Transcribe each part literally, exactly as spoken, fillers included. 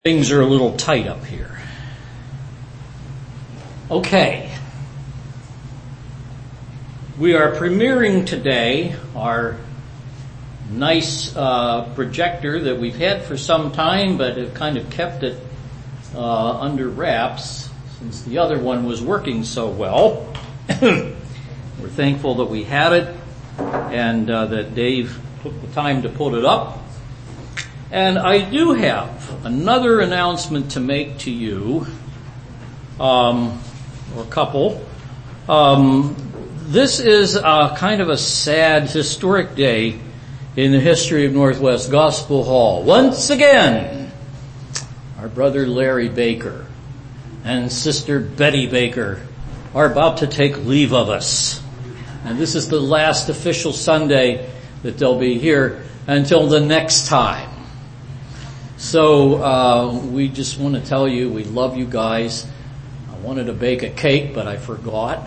Things are a little tight up here. Okay. We are premiering today our nice uh, projector that we've had for some time, but have kind of kept it uh, under wraps since the other one was working so well. We're thankful that we had it and uh, that Dave took the time to put it up. And I do have another announcement to make to you, um, or a couple. Um, this is a kind of a sad, historic day in the history of Northwest Gospel Hall. Once again, our brother Larry Baker and sister Betty Baker are about to take leave of us. And this is the last official Sunday that they'll be here until the next time. So uh we just want to tell you we love you guys. I wanted to bake a cake, but I forgot.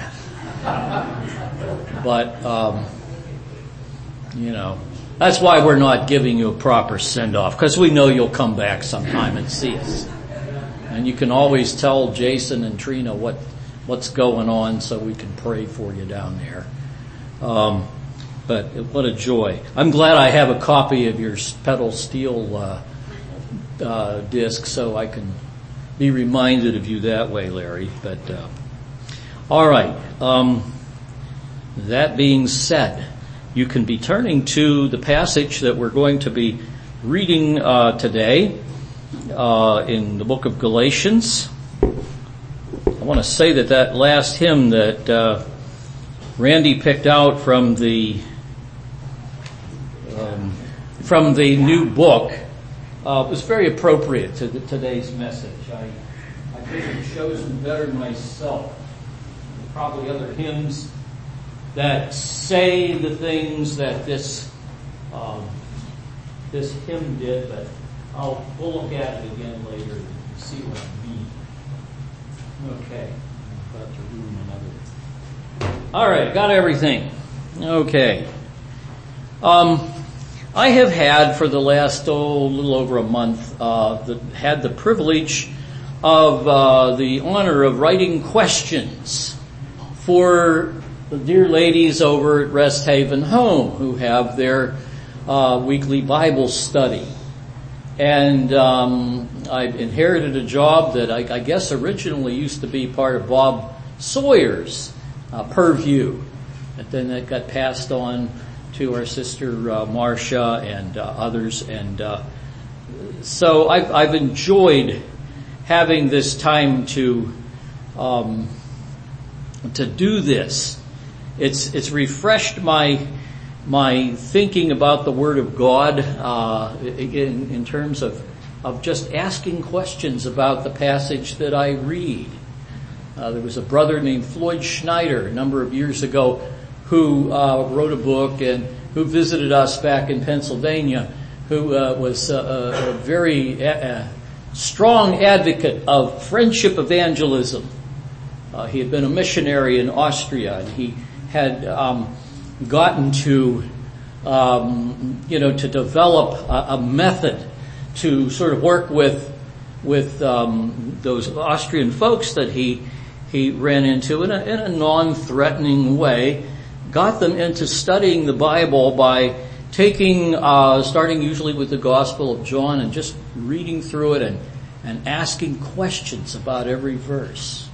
But, um you know, that's why we're not giving you a proper send-off, because we know you'll come back sometime and see us. And you can always tell Jason and Trina what what's going on so we can pray for you down there. Um But what a joy. I'm glad I have a copy of your pedal steel uh Uh, disc, so I can be reminded of you that way, Larry. But uh, all right. Um, that being said, you can be turning to the passage that we're going to be reading uh, today uh, in the book of Galatians. I want to say that that last hymn that uh, Randy picked out from the um, from the new book. Uh, it was very appropriate to the, today's message. I, I could have chosen better myself. Probably other hymns that say the things that this um, this hymn did, but I'll we'll look at it again later and see what I mean. Okay, I'm about to ruin another. All right, got everything. Okay. Um. I have had for the last, oh, a little over a month, uh, the, had the privilege of, uh, the honor of writing questions for the dear ladies over at Rest Haven Home who have their, uh, weekly Bible study. And, um, I inherited a job that I, I guess originally used to be part of Bob Sawyer's, uh, purview. And then it got passed on to our sister uh, Marcia and uh, others, and uh, so I've, I've enjoyed having this time to um, to do this. It's it's refreshed my my thinking about the Word of God uh, in, in terms of of just asking questions about the passage that I read. Uh, there was a brother named Floyd Schneider a number of years ago who uh, wrote a book and who visited us back in Pennsylvania, who uh, was uh, a very uh, strong advocate of friendship evangelism. Uh, he had been a missionary in Austria, and he had um, gotten to, um, you know, to develop a, a method to sort of work with with um, those Austrian folks that he he ran into in a, in a non-threatening way. Got them into studying the Bible by taking, uh, starting usually with the Gospel of John and just reading through it and, and asking questions about every verse.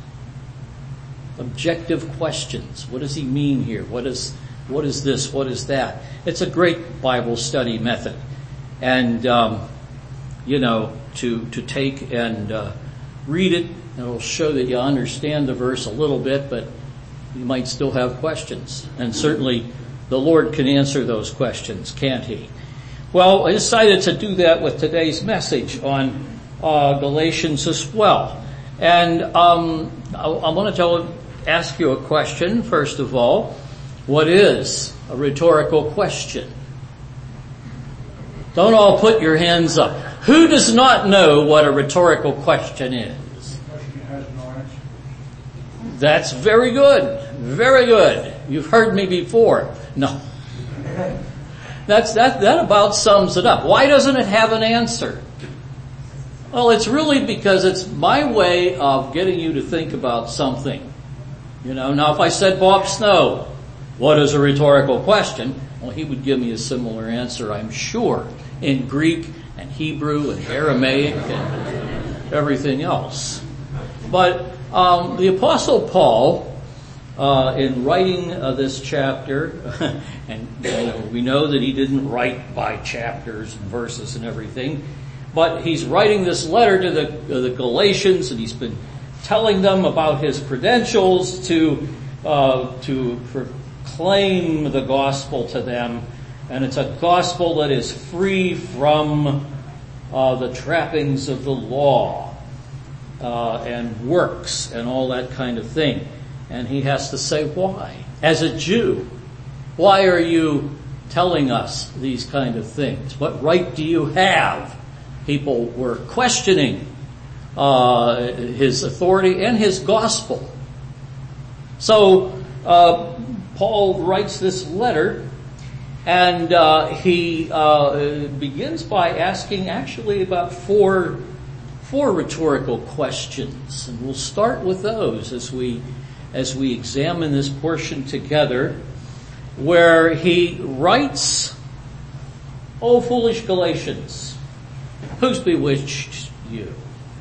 Objective questions. What does he mean here? What is, what is this? What is that? It's a great Bible study method. And, um, you know, to, to take and, uh, read it, and it'll show that you understand the verse a little bit, but you might still have questions. And certainly the Lord can answer those questions, can't He? Well, I decided to do that with today's message on uh, Galatians as well. And um, I, I want to tell, ask you a question, first of all. What is a rhetorical question? Don't all put your hands up. Who does not know what a rhetorical question is? That's very good. Very good. You've heard me before. No. That's, that, that about sums it up. Why doesn't it have an answer? Well, it's really because it's my way of getting you to think about something. You know, now if I said Bob Snow, what is a rhetorical question? Well, he would give me a similar answer, I'm sure, in Greek and Hebrew and Aramaic and everything else. But um, the Apostle Paul, uh, in writing uh, this chapter, and you know, we know that he didn't write by chapters and verses and everything, but he's writing this letter to the, uh, the Galatians, and he's been telling them about his credentials to uh, to proclaim the gospel to them, and it's a gospel that is free from uh, the trappings of the law uh, and works and all that kind of thing. And he has to say why. As a Jew, why are you telling us these kind of things? What right do you have? People were questioning uh, his authority and his gospel. So uh, Paul writes this letter, and uh, he uh, begins by asking actually about four four rhetorical questions, and we'll start with those as we as we examine this portion together, where he writes, "O foolish Galatians, who's bewitched you,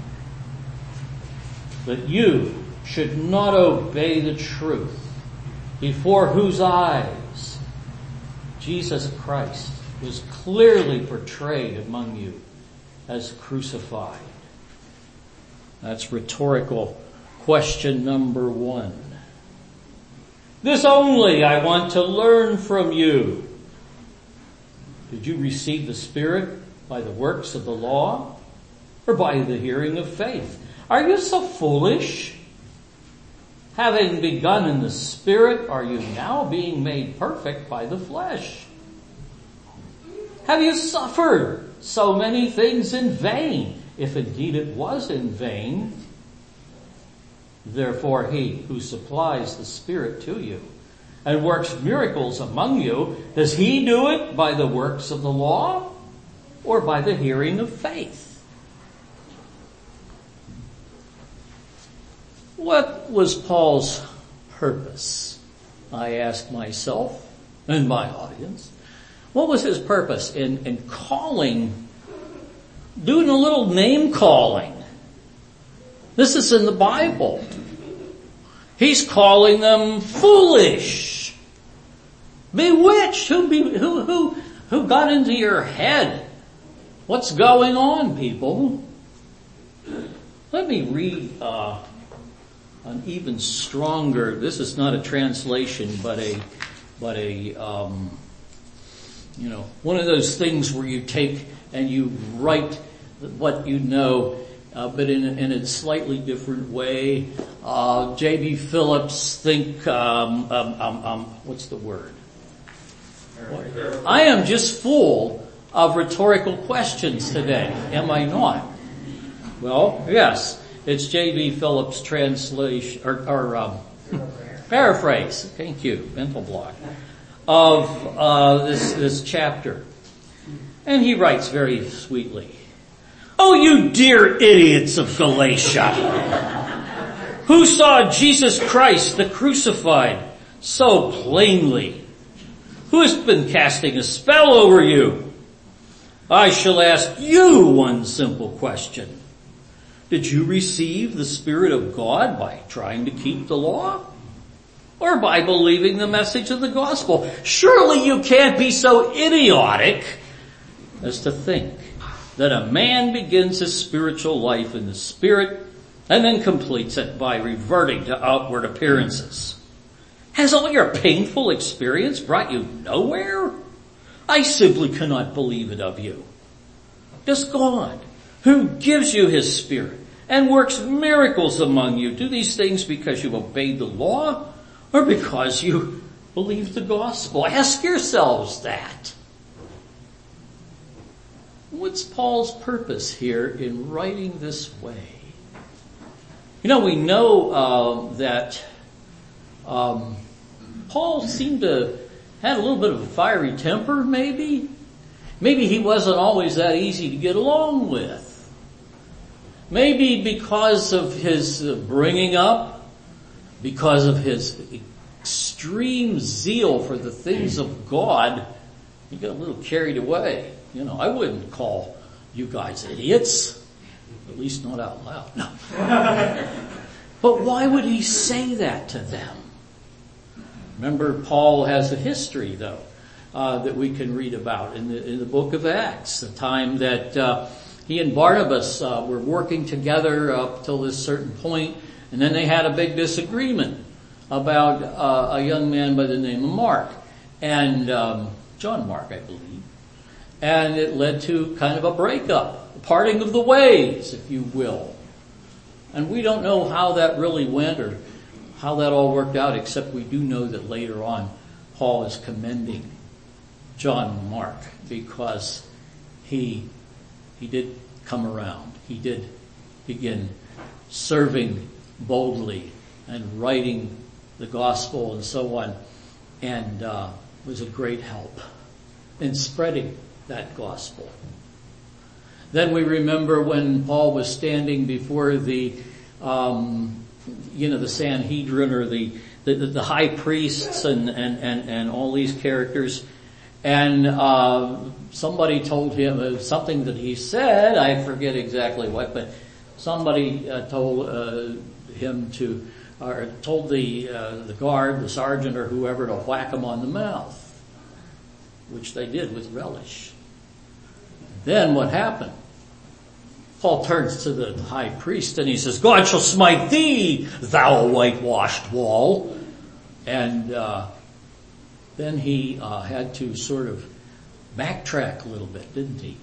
that you should not obey the truth, before whose eyes Jesus Christ was clearly portrayed among you as crucified." That's rhetorical question number one. "This only I want to learn from you. Did you receive the Spirit by the works of the law, or by the hearing of faith? Are you so foolish? Having begun in the Spirit, are you now being made perfect by the flesh? Have you suffered so many things in vain, if indeed it was in vain? Therefore he who supplies the Spirit to you and works miracles among you, does he do it by the works of the law or by the hearing of faith?" What was Paul's purpose? I ask myself and my audience. What was his purpose in, in calling, doing a little name calling? This is in the Bible. He's calling them foolish, bewitched. Who, be, who, who, who got into your head? What's going on, people? Let me read uh, an even stronger. This is not a translation, but a, but a, um, you know, one of those things where you take and you write what you know, uh, but in, in a slightly different way. Uh, J B. Phillips, think, um, um, um, um, what's the word? I am just full of rhetorical questions today, am I not? Well, yes, it's J B. Phillips' translation, or, or um, paraphrase, thank you, mental block, of uh, this, this chapter. And he writes very sweetly, "Oh, you dear idiots of Galatia, who saw Jesus Christ, the crucified, so plainly, who has been casting a spell over you? I shall ask you one simple question. Did you receive the Spirit of God by trying to keep the law, or by believing the message of the gospel? Surely you can't be so idiotic as to think that a man begins his spiritual life in the Spirit and then completes it by reverting to outward appearances. Has all your painful experience brought you nowhere? I simply cannot believe it of you. Does God, who gives you His Spirit and works miracles among you, do these things because you obeyed the law or because you believe the gospel? Ask yourselves that." What's Paul's purpose here in writing this way? You know, we know uh, that um, Paul seemed to had a little bit of a fiery temper, maybe. Maybe he wasn't always that easy to get along with. Maybe because of his bringing up, because of his extreme zeal for the things of God, he got a little carried away. You know, I wouldn't call you guys idiots, at least not out loud. No. But why would he say that to them? Remember, Paul has a history, though, uh, that we can read about in the, in the book of Acts, the time that uh, he and Barnabas uh, were working together up till this certain point, and then they had a big disagreement about uh, a young man by the name of Mark, and um, John Mark, I believe, and it led to kind of a breakup, a parting of the ways, if you will. And we don't know how that really went or how that all worked out, except we do know that later on Paul is commending John Mark because he he did come around. He did begin serving boldly and writing the gospel and so on, and uh, was a great help in spreading that gospel. Then we remember when Paul was standing before the um you know, the Sanhedrin or the, the, the high priests and, and, and, and all these characters. And, uh, somebody told him uh, something that he said, I forget exactly what, but somebody uh, told, uh, him to, or told the, uh, the guard, the sergeant or whoever to whack him on the mouth, which they did with relish. Then what happened? Paul turns to the high priest and he says, God shall smite thee, thou whitewashed wall. And uh then he uh had to sort of backtrack a little bit, didn't he?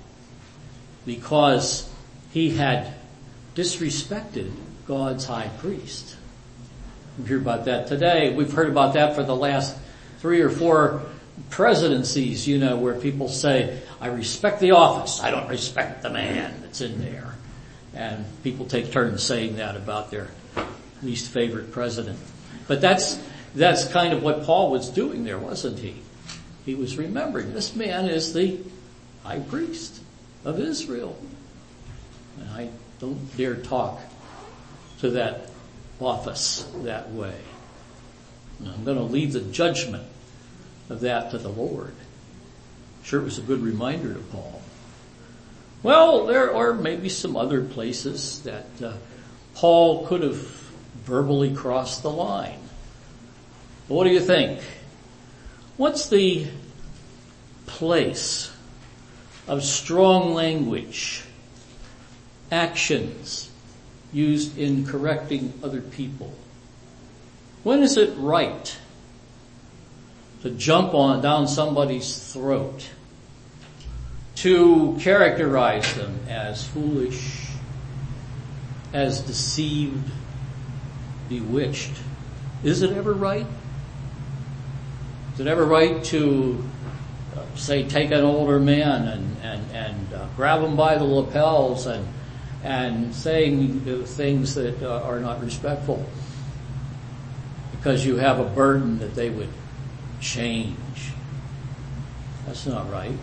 Because he had disrespected God's high priest. We hear about that today. We've heard about that for the last three or four presidencies, you know, where people say, I respect the office, I don't respect the man that's in there. And people take turns saying that about their least favorite president. But that's, that's kind of what Paul was doing there, wasn't he? He was remembering this man is the high priest of Israel. And I don't dare talk to that office that way. And I'm going to leave the judgment of that to the Lord. Sure, it was a good reminder to Paul. Well, there are maybe some other places that uh, Paul could have verbally crossed the line. But what do you think? What's the place of strong language, actions used in correcting other people? When is it right to jump on down somebody's throat, to characterize them as foolish, as deceived, bewitched? Is it ever right? Is it ever right to, uh, say, take an older man and and and uh, grab him by the lapels and and saying things that uh, are not respectful because you have a burden that they would change? That's not right.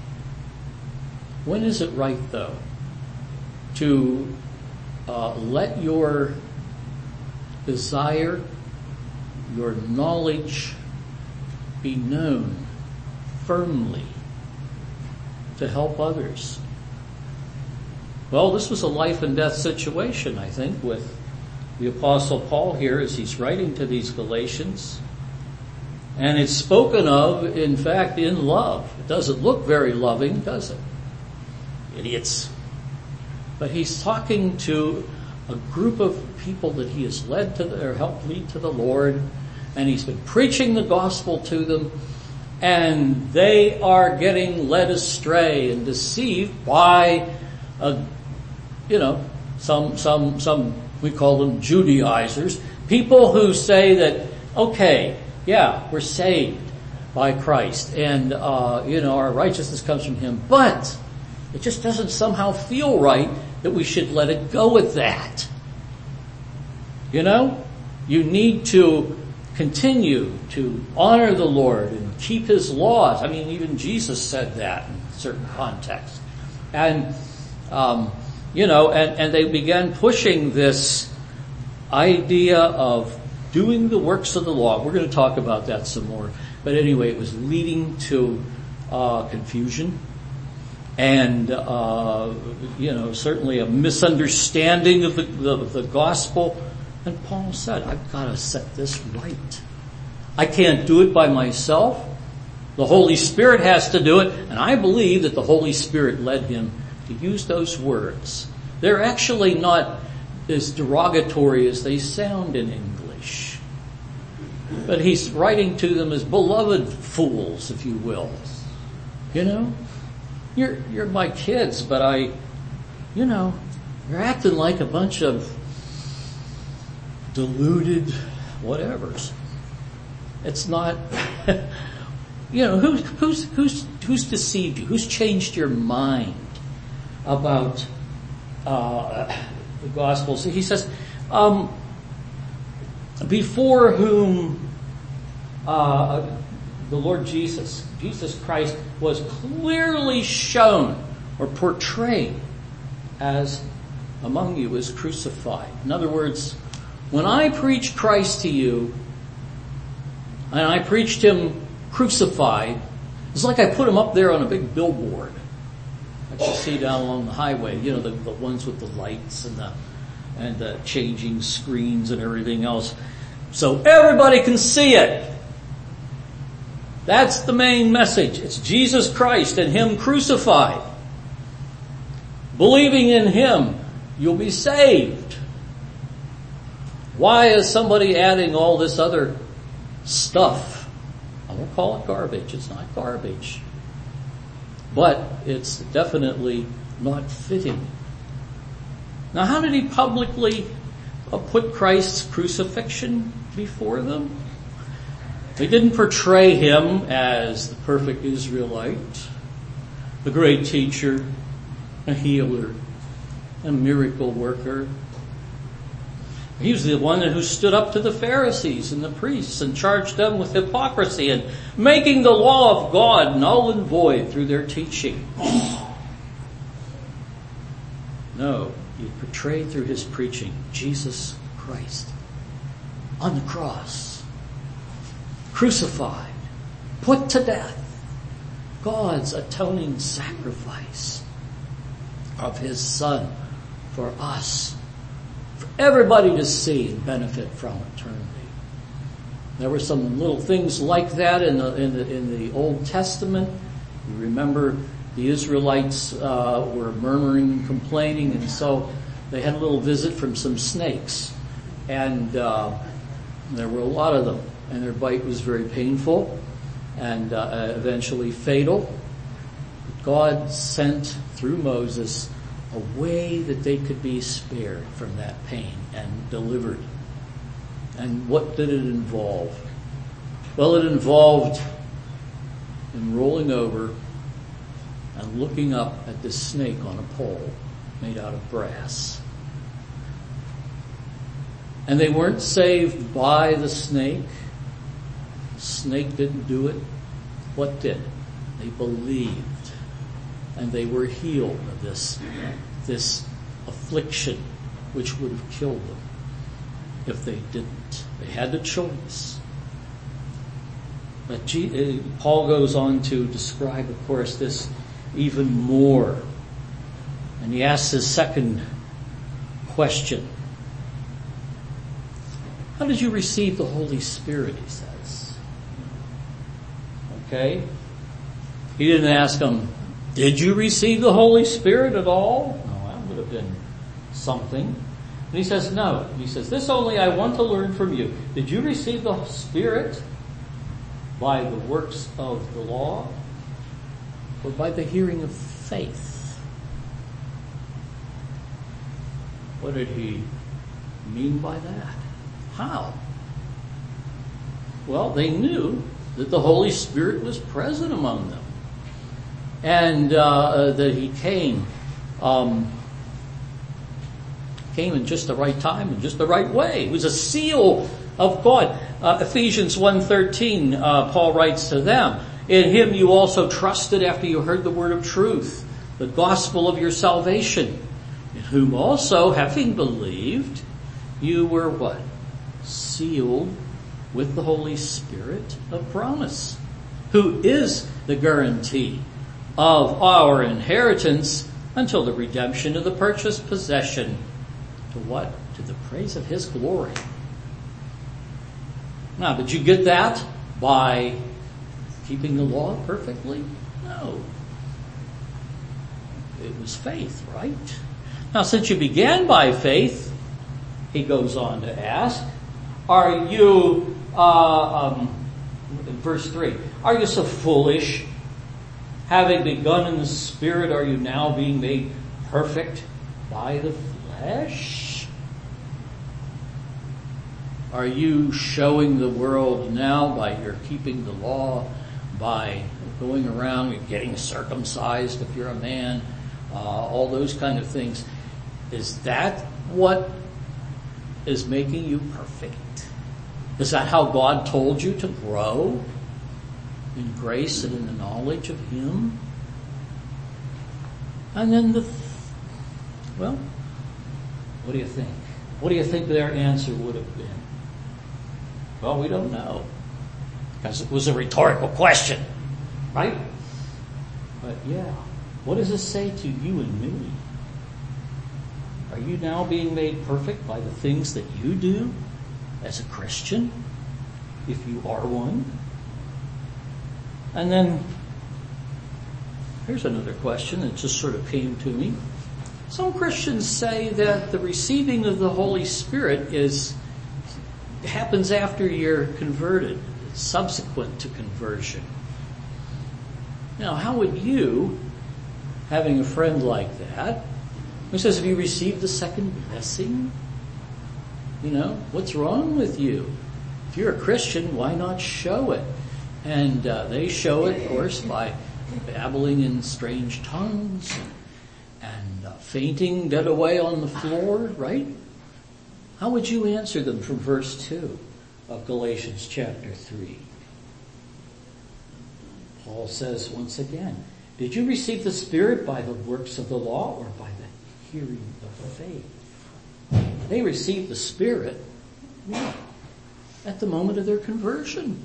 When is it right, though, to uh, let your desire, your knowledge be known firmly to help others? Well, this was a life and death situation, I think, with the Apostle Paul here as he's writing to these Galatians. And it's spoken of, in fact, in love. It doesn't look very loving, does it? Idiots. But he's talking to a group of people that he has led to the, or helped lead to the Lord, and he's been preaching the gospel to them, and they are getting led astray and deceived by, a, you know, some, some, some, we call them Judaizers, people who say that, okay, yeah, we're saved by Christ, and, uh, you know, our righteousness comes from Him, but it just doesn't somehow feel right that we should let it go with that. You know, you need to continue to honor the Lord and keep His laws. I mean, even Jesus said that in certain contexts. And, um, You know, and, and they began pushing this idea of doing the works of the law. We're going to talk about that some more. But anyway, it was leading to uh, confusion and, uh, you know, certainly a misunderstanding of the, the, the gospel. And Paul said, I've got to set this right. I can't do it by myself. The Holy Spirit has to do it. And I believe that the Holy Spirit led him to use those words. They're actually not as derogatory as they sound in English. But he's writing to them as beloved fools, if you will. You know? You're, you're my kids, but I, you know, you're acting like a bunch of deluded whatevers. It's not, you know, who's, who's, who's, who's deceived you? Who's changed your mind about, uh, the gospel? So he says, um, before whom, uh, the Lord Jesus, Jesus Christ was clearly shown or portrayed as among you as crucified. In other words, when I preach Christ to you, and I preached him crucified, it's like I put him up there on a big billboard that you see down along the highway, you know, the, the ones with the lights and the, and the changing screens and everything else, so everybody can see it. That's the main message. It's Jesus Christ and him crucified. Believing in him, you'll be saved. Why is somebody adding all this other stuff? I won't call it garbage. It's not garbage. But it's definitely not fitting. Now, how did he publicly put Christ's crucifixion before them? They didn't portray him as the perfect Israelite, the great teacher, a healer, a miracle worker. He was the one who stood up to the Pharisees and the priests and charged them with hypocrisy and making the law of God null and void through their teaching. No, he portrayed through his preaching Jesus Christ on the cross, crucified, put to death, God's atoning sacrifice of his Son for us, for everybody to see and benefit from eternity. There were some little things like that in the in the, in the Old Testament. You remember the Israelites uh, were murmuring and complaining, and so they had a little visit from some snakes, and uh, there were a lot of them. And their bite was very painful and uh, eventually fatal. God sent through Moses a way that they could be spared from that pain and delivered. And what did it involve? Well, it involved them rolling over and looking up at this snake on a pole made out of brass. And they weren't saved by the snake. Snake didn't do it. What did? They believed, and they were healed of this this affliction which would have killed them if they didn't. They had the choice. But G- Paul goes on to describe, of course, this even more, and he asks his second question: how did you receive the Holy Spirit? He says. Okay? He didn't ask them, did you receive the Holy Spirit at all? No, that would have been something. And he says, no. He says, this only I want to learn from you. Did you receive the Spirit by the works of the law or by the hearing of faith? What did he mean by that? How? Well, they knew that the Holy Spirit was present among them, and uh, that he came, um, came in just the right time and just the right way. It was a seal of God. Uh, Ephesians one thirteen, uh, Paul writes to them, in him you also trusted after you heard the word of truth, the gospel of your salvation. in whom also, having believed, you were what? Sealed with the Holy Spirit of promise, who is the guarantee of our inheritance until the redemption of the purchased possession. To what? To the praise of His glory. Now, did you get that by keeping the law perfectly? No. It was faith, right? Now, since you began by faith, he goes on to ask, are you, uh, um, verse three, are you so foolish? Having begun in the Spirit, are you now being made perfect by the flesh? Are you showing the world now by your keeping the law, by going around and getting circumcised if you're a man, uh, all those kind of things? Is that what is making you perfect? Is that how God told you to grow in grace and in the knowledge of Him? And then the, well, what do you think? What do you think their answer would have been? Well, we don't know, because it was a rhetorical question, right? But yeah, what does this say to you and me? Are you now being made perfect by the things that you do as a Christian, if you are one? And then, here's another question that just sort of came to me. Some Christians say that the receiving of the Holy Spirit is happens after you're converted, subsequent to conversion. Now, how would you, having a friend like that, who says, have you received the second blessing? You know, what's wrong with you? If you're a Christian, why not show it? And uh, they show it, of course, by babbling in strange tongues and, and uh, fainting dead away on the floor, right? How would you answer them from verse two of Galatians chapter three? Paul says once again, did you receive the Spirit by the works of the law or by the hearing of faith? They received the Spirit yeah, at the moment of their conversion.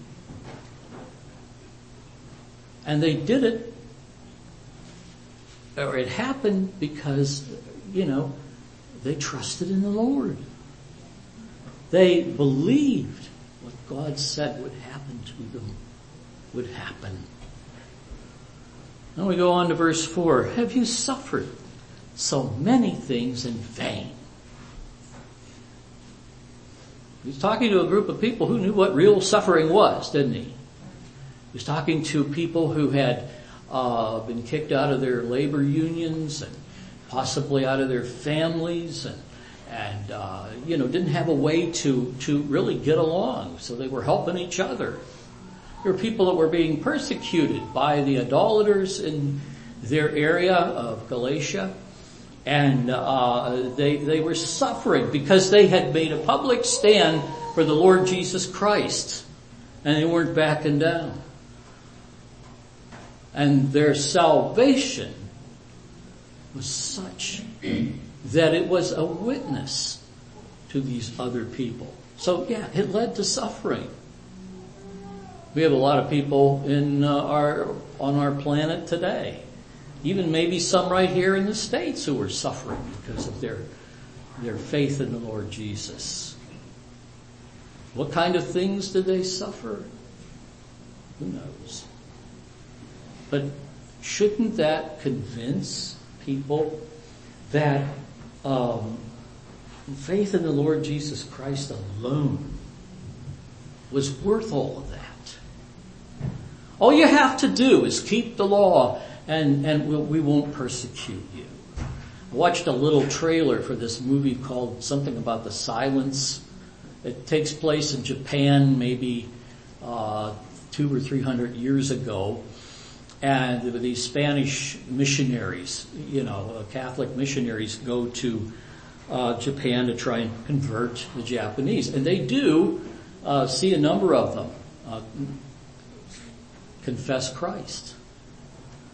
And they did it, or it happened because, you know, they trusted in the Lord. They believed what God said would happen to them would happen. Now we go on to verse four. Have you suffered so many things in vain? He's talking to a group of people who knew what real suffering was, didn't he? He was talking to people who had uh, been kicked out of their labor unions and possibly out of their families and and uh, you know, didn't have a way to to really get along, so they were helping each other. There were people that were being persecuted by the idolaters in their area of Galatia, and uh, they they were suffering because they had made a public stand for the Lord Jesus Christ, and they weren't backing down. And their salvation was such that it was a witness to these other people. So yeah, it led to suffering. We have a lot of people in uh, our on our planet today, even maybe some right here in the States, who are suffering because of their their faith in the Lord Jesus. What kind of things did they suffer? Who knows? But shouldn't that convince people that um, faith in the Lord Jesus Christ alone was worth all of that? All you have to do is keep the law, and, and we'll, we won't persecute you. I watched a little trailer for this movie called something about the silence. It takes place in Japan, maybe uh, two or three hundred years ago. And there were these Spanish missionaries, you know, uh, Catholic missionaries go to uh, Japan to try and convert the Japanese. And they do uh, see a number of them uh, confess Christ.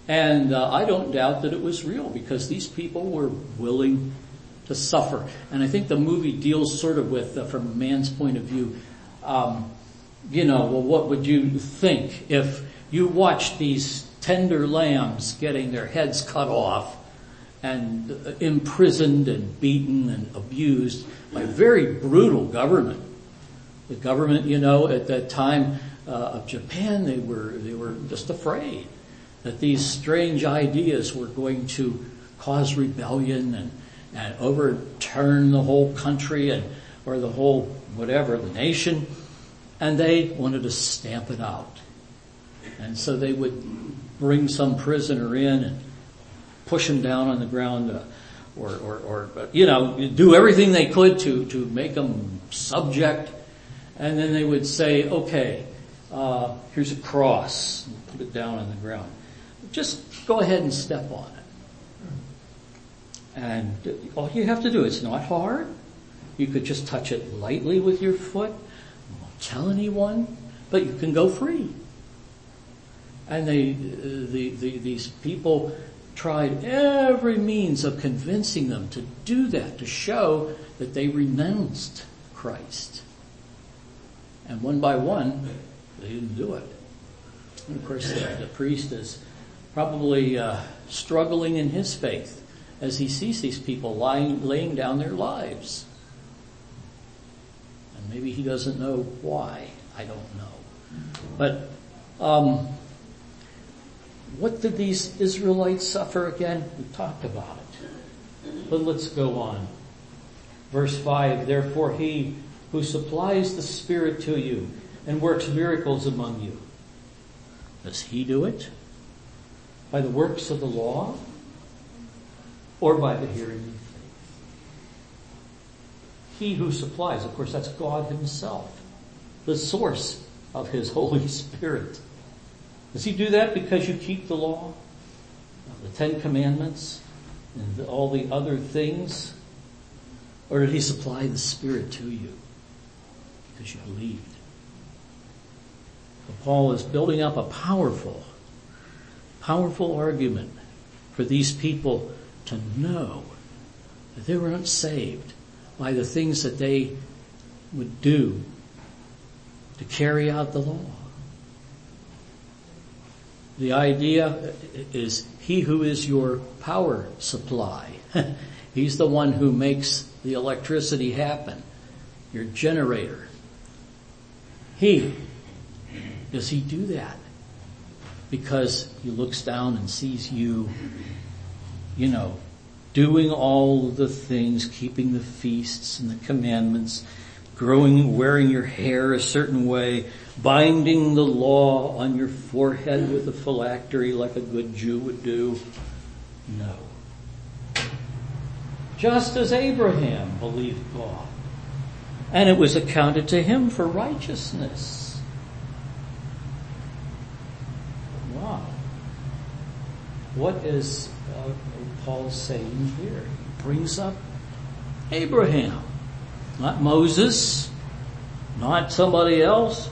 And uh, I don't doubt that it was real because these people were willing to suffer. And I think the movie deals sort of with, uh, from a man's point of view, um, you know, well, what would you think if you watched these tender lambs getting their heads cut off and uh, imprisoned and beaten and abused by a very brutal government? The government, you know, at that time uh, of Japan, they were they were just afraid that these strange ideas were going to cause rebellion and, and overturn the whole country and or the whole whatever, the nation, and they wanted to stamp it out. And so they would bring some prisoner in and push him down on the ground, uh, or, or, or you know, do everything they could to to make him subject. And then they would say, okay, uh, here's a cross, and put it down on the ground. Just go ahead and step on it. And all you have to do, it's not hard. You could just touch it lightly with your foot. You won't tell anyone, but you can go free. And they, the, the, these people tried every means of convincing them to do that, to show that they renounced Christ. And one by one, they didn't do it. And of course, the, the priest is probably uh, struggling in his faith as he sees these people lying, laying down their lives. And maybe he doesn't know why. I don't know. But um, what did these Israelites suffer again? We talked about it. But let's go on. Verse five, therefore he who supplies the Spirit to you and works miracles among you, does he do it by the works of the law or by the hearing of faith? He who supplies, of course, that's God himself, the source of his Holy Spirit. Does he do that because you keep the law, the Ten Commandments, and all the other things? Or did he supply the Spirit to you because you believed? So Paul is building up a powerful, powerful argument for these people to know that they weren't saved by the things that they would do to carry out the law. The idea is he who is your power supply. He's the one who makes the electricity happen, your generator. He, does he do that? Because he looks down and sees you, you know, doing all the things, keeping the feasts and the commandments, growing, wearing your hair a certain way, binding the law on your forehead with a phylactery like a good Jew would do. No. Just as Abraham believed God, and it was accounted to him for righteousness. Wow. What is uh, Paul saying here? He brings up Abraham, not Moses, not somebody else,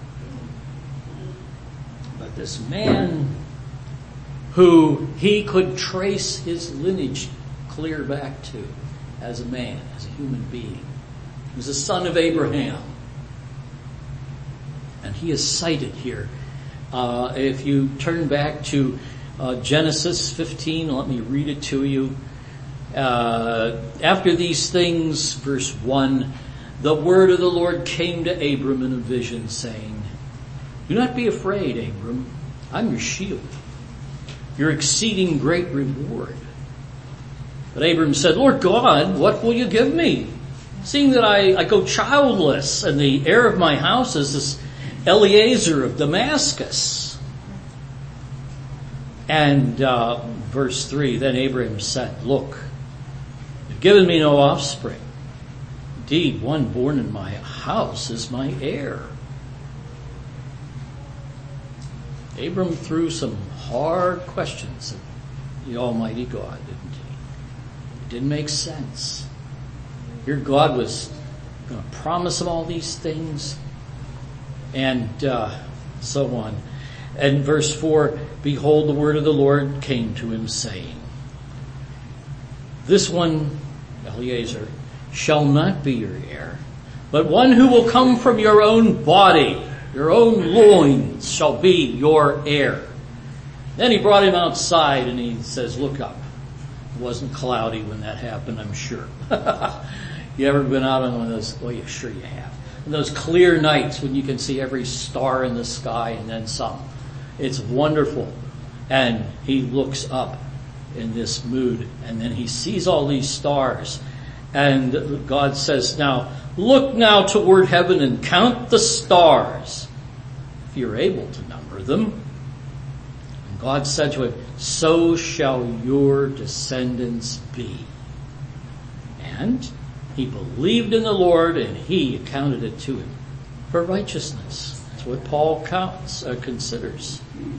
but this man who he could trace his lineage clear back to as a man, as a human being. He was a son of Abraham. And he is cited here. Uh, if you turn back to uh, Genesis fifteen, let me read it to you. Uh, after these things, verse one, the word of the Lord came to Abram in a vision, saying, do not be afraid, Abram. I'm your shield, your exceeding great reward. But Abram said, Lord God, what will you give me? Seeing that I, I go childless, and the heir of my house is this Eliezer of Damascus. And uh, verse three, then Abram said, look, you've given me no offspring. Indeed, one born in my house is my heir. Abram threw some hard questions at the Almighty God, didn't he? It didn't make sense. Here God was going to promise him all these things, and uh, so on. And verse four, behold, the word of the Lord came to him, saying, this one, Eliezer, shall not be your heir, but one who will come from your own body, your own loins, shall be your heir. Then he brought him outside and he says, look up. It wasn't cloudy when that happened, I'm sure. You ever been out on one of those? Well, yeah, sure you have. In those clear nights when you can see every star in the sky and then some. It's wonderful. And he looks up in this mood and then he sees all these stars. And God says, now, look now toward heaven and count the stars, if you're able to number them. And God said to him, so shall your descendants be. And he believed in the Lord and he accounted it to him for righteousness. That's what Paul counts, uh, considers.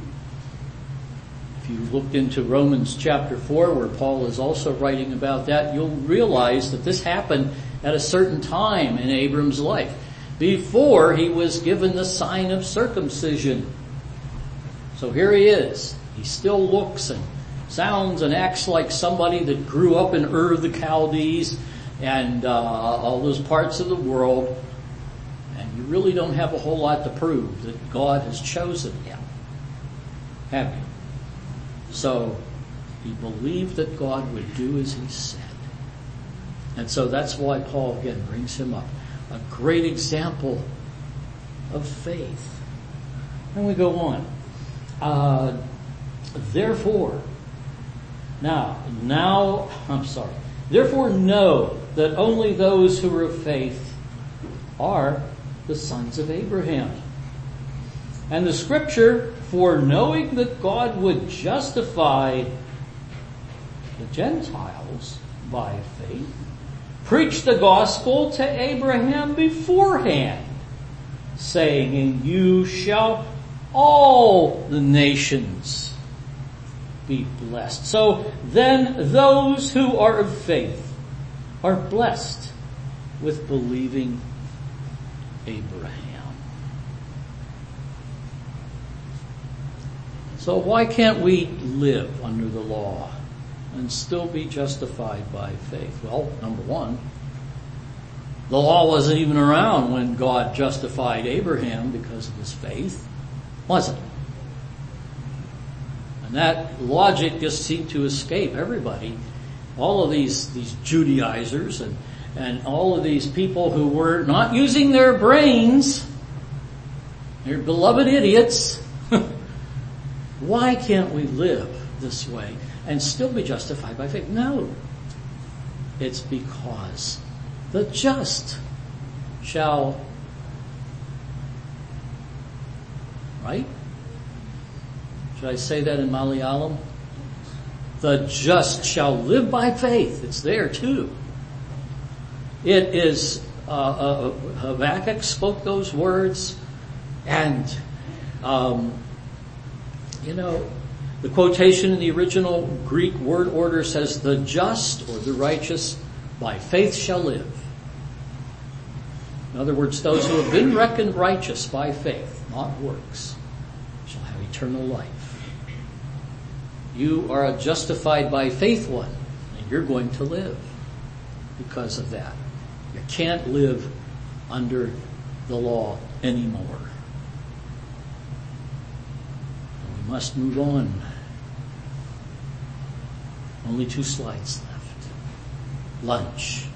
If you look into Romans chapter four, where Paul is also writing about that, you'll realize that this happened at a certain time in Abram's life, before he was given the sign of circumcision. So here he is. He still looks and sounds and acts like somebody that grew up in Ur of the Chaldees and uh, all those parts of the world. And you really don't have a whole lot to prove that God has chosen him, have you? So he believed that God would do as he said. And so that's why Paul again brings him up. A great example of faith. And we go on. Uh, therefore, now, now, I'm sorry. Therefore know that only those who are of faith are the sons of Abraham. And the scripture, foreknowing that God would justify the Gentiles by faith, preached the gospel to Abraham beforehand, saying, in you shall all the nations be blessed. So then those who are of faith are blessed with believing Abraham. So why can't we live under the law and still be justified by faith? Well, number one, the law wasn't even around when God justified Abraham because of his faith, was it? And that logic just seemed to escape everybody. All of these, these Judaizers and, and all of these people who were not using their brains, they're beloved idiots. Why can't we live this way and still be justified by faith? No. It's because the just shall, right? Should I say that in Malayalam? The just shall live by faith. It's there too. It is, uh, uh, Habakkuk spoke those words, and, um, you know, the quotation in the original Greek word order says, the just or the righteous by faith shall live. In other words, those who have been reckoned righteous by faith, not works, shall have eternal life. You are a justified by faith one, and you're going to live because of that. You can't live under the law anymore. We must move on. Only two slides left. Lunch.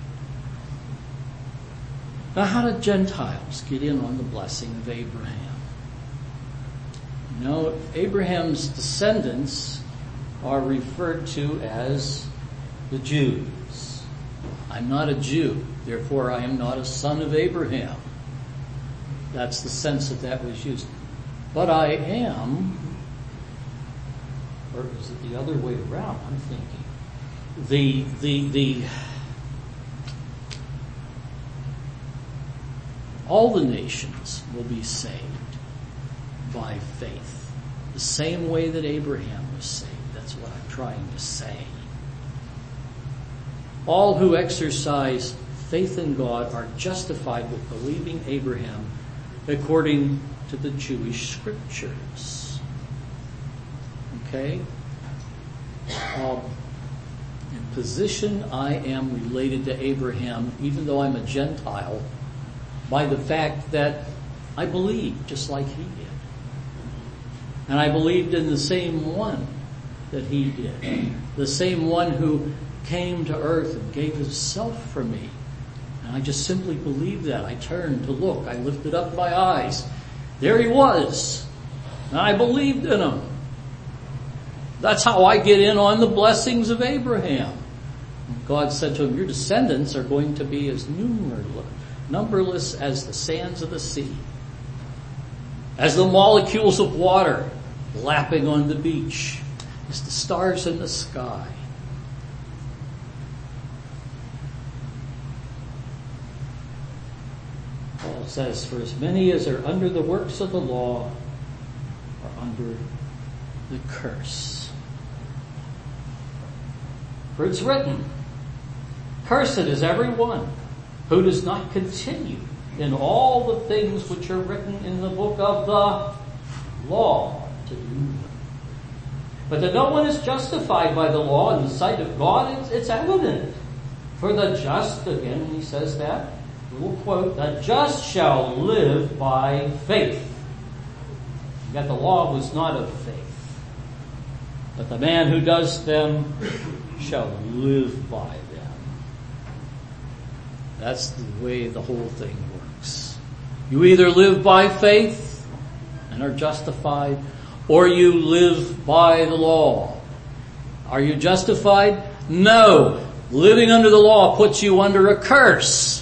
Now, how did Gentiles get in on the blessing of Abraham? You know, Abraham's descendants are referred to as the Jews. I'm not a Jew, therefore I am not a son of Abraham. That's the sense that that was used. But I am, or is it the other way around? I'm thinking. The, the, the, all the nations will be saved by faith. The same way that Abraham was saved. That's what I'm trying to say. All who exercise faith in God are justified with believing Abraham according to the Jewish scriptures. Okay? Um, in position, I am related to Abraham, even though I'm a Gentile, by the fact that I believe just like he did. And I believed in the same one that he did. The same one who came to earth and gave himself for me. And I just simply believed that. I turned to look. I lifted up my eyes. There he was. And I believed in him. That's how I get in on the blessings of Abraham. God said to him, your descendants are going to be as numerous, numberless as the sands of the sea, as the molecules of water lapping on the beach, as the stars in the sky. Paul says, for as many as are under the works of the law are under the curse. For it's written, cursed is every one who does not continue in all the things which are written in the book of the law to do them. But that no one is justified by the law in the sight of God, it's, it's evident. For the just, again he says that, little quote, the just shall live by faith. Yet the law was not of faith. But the man who does them shall live by them. That's the way the whole thing works. You either live by faith and are justified, or you live by the law. Are you justified? No. Living under the law puts you under a curse.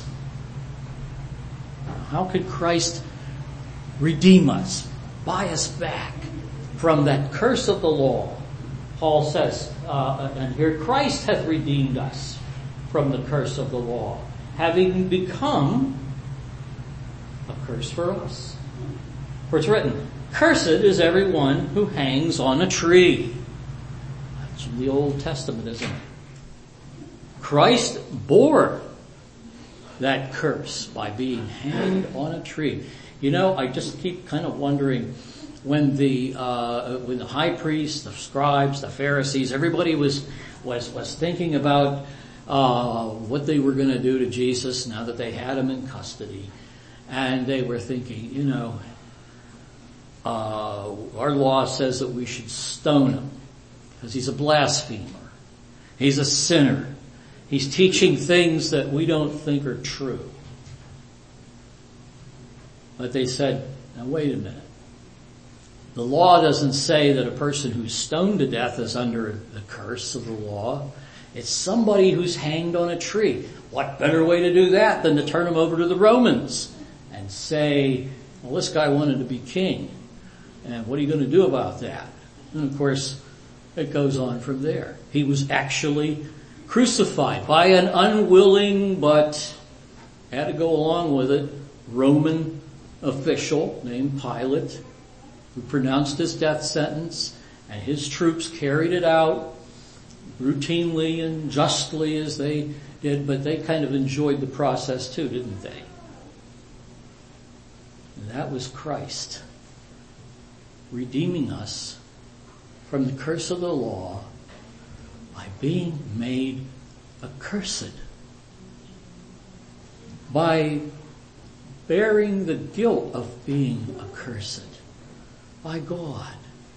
How could Christ redeem us, buy us back from that curse of the law? Paul says, uh, and here Christ hath redeemed us from the curse of the law, having become a curse for us. For it's written, cursed is every one who hangs on a tree. That's from the Old Testament, isn't it? Christ bore that curse by being hanged on a tree. You know, I just keep kind of wondering, when the uh when the high priests, the scribes, the Pharisees, everybody was was was thinking about uh what they were going to do to Jesus now that they had him in custody, and they were thinking, you know, uh our law says that we should stone him because he's a blasphemer, he's a sinner, he's teaching things that we don't think are true. But they said, now wait a minute. The law doesn't say that a person who's stoned to death is under the curse of the law. It's somebody who's hanged on a tree. What better way to do that than to turn him over to the Romans and say, well, this guy wanted to be king, and what are you going to do about that? And of course, it goes on from there. He was actually crucified by an unwilling, but had to go along with it, Roman official named Pilate, who pronounced his death sentence, and his troops carried it out routinely and justly as they did, but they kind of enjoyed the process too, didn't they? And that was Christ redeeming us from the curse of the law by being made accursed, by bearing the guilt of being accursed by God.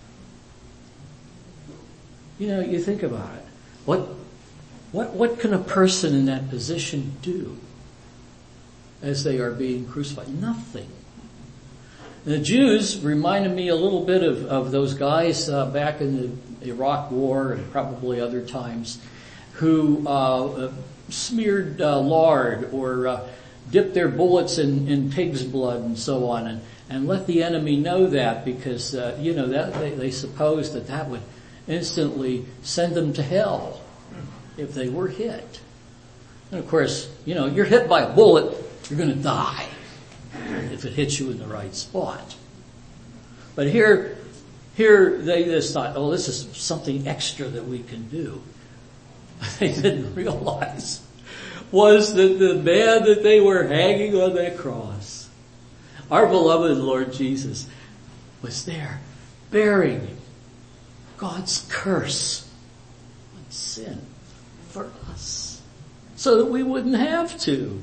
You know, you think about it. What, what, what can a person in that position do as they are being crucified? Nothing. The Jews reminded me a little bit of, of those guys uh, back in the Iraq War and probably other times who uh, smeared uh, lard or uh, dipped their bullets in, in pig's blood and so on, and, and let the enemy know that because, uh, you know, that they, they supposed that that would instantly send them to hell if they were hit. And of course, you know, you're hit by a bullet, you're going to die if it hits you in the right spot. But here, here they just thought, oh, this is something extra that we can do. What they didn't realize was that the man that they were hanging on that cross, our beloved Lord Jesus, was there bearing God's curse on sin for us so that we wouldn't have to.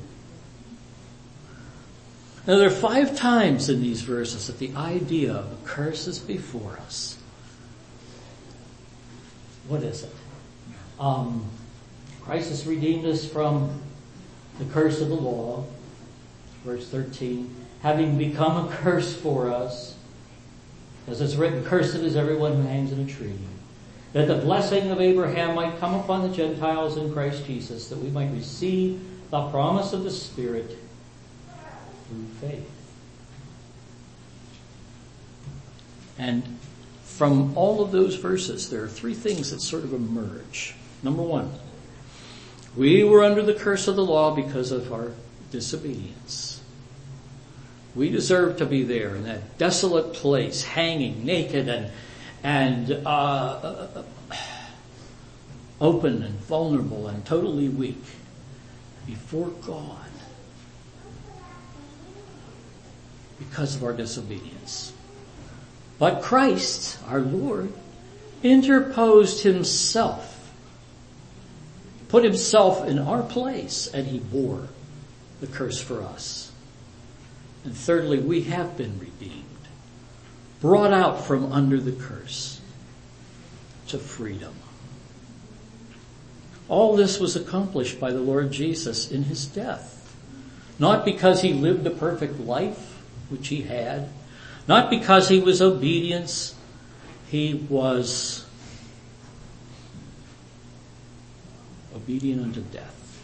Now there are five times in these verses that the idea of a curse is before us. What is it? Um, Christ has redeemed us from the curse of the law. Verse thirteen. Having become a curse for us, as it's written, cursed is everyone who hangs in a tree, that the blessing of Abraham might come upon the Gentiles in Christ Jesus, that we might receive the promise of the Spirit through faith. And from all of those verses, there are three things that sort of emerge. Number one, we were under the curse of the law because of our disobedience. We deserve to be there in that desolate place, hanging naked and and uh, open and vulnerable and totally weak before God because of our disobedience. But Christ, our Lord, interposed himself, put himself in our place, and he bore the curse for us. And thirdly, we have been redeemed, brought out from under the curse to freedom. All this was accomplished by the Lord Jesus in his death. Not because he lived a perfect life, which he had. Not because he was obedient. He was obedient unto death.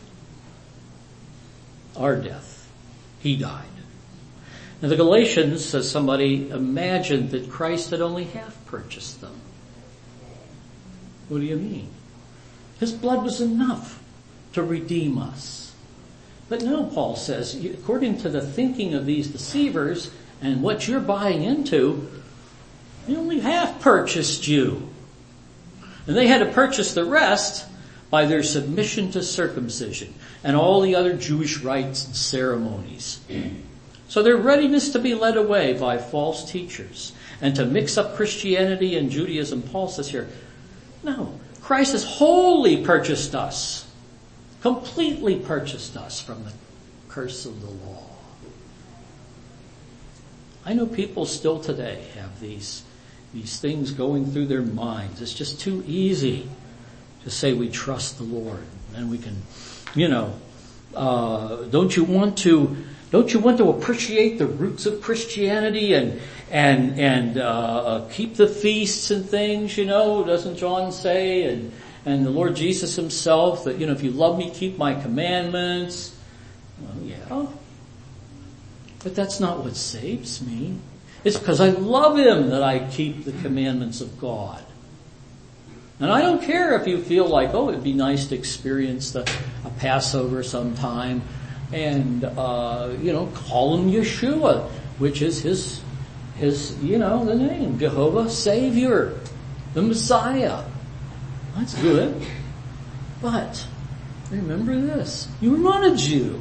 Our death. He died. Now the Galatians, says somebody, imagined that Christ had only half purchased them. What do you mean? His blood was enough to redeem us. But no, Paul says, according to the thinking of these deceivers and what you're buying into, he only half purchased you. And they had to purchase the rest by their submission to circumcision and all the other Jewish rites and ceremonies. So their readiness to be led away by false teachers and to mix up Christianity and Judaism, Paul says here, no, Christ has wholly purchased us, completely purchased us from the curse of the law. I know people still today have these, these things going through their minds. It's just too easy to say we trust the Lord. And we can, you know, uh, don't you want to Don't you want to appreciate the roots of Christianity and and and uh keep the feasts and things, you know, doesn't John say, and and the Lord Jesus himself that, you know, if you love me, keep my commandments. Well, yeah. But that's not what saves me. It's because I love him that I keep the commandments of God. And I don't care if you feel like, oh, it'd be nice to experience the a Passover sometime. And, uh, you know, call him Yeshua, which is his, his, you know, the name, Jehovah Savior, the Messiah. That's good. But, remember this, you're not a Jew.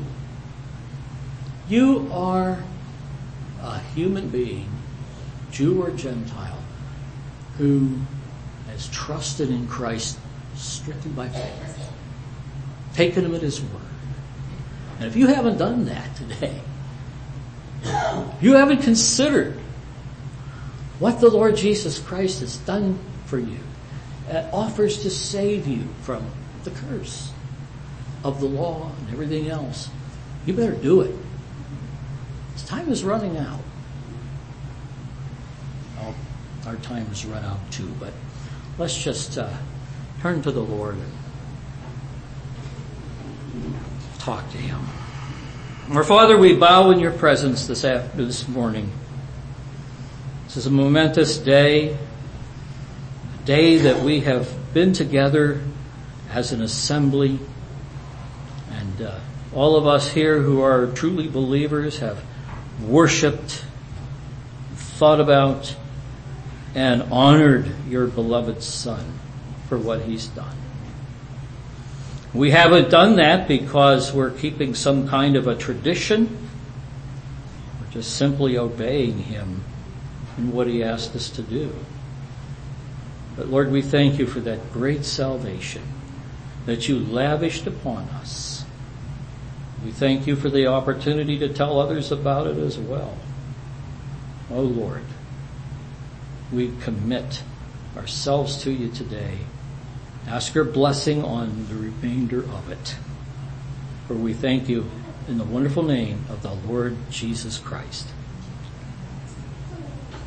You are a human being, Jew or Gentile, who has trusted in Christ strictly by faith, taken him at his word. And if you haven't done that today, you haven't considered what the Lord Jesus Christ has done for you, uh, offers to save you from the curse of the law and everything else, you better do it. This time is running out. Well, our time has run out too, but let's just uh, turn to the Lord and talk to him. Our Father, we bow in your presence this after this morning. This is a momentous day, a day that we have been together as an assembly, and uh, all of us here who are truly believers have worshipped, thought about, and honored your beloved Son for what he's done. We haven't done that because we're keeping some kind of a tradition. We're just simply obeying him in what he asked us to do. But Lord, we thank you for that great salvation that you lavished upon us. We thank you for the opportunity to tell others about it as well. Oh Lord, we commit ourselves to you today. Ask your blessing on the remainder of it. For we thank you in the wonderful name of the Lord Jesus Christ.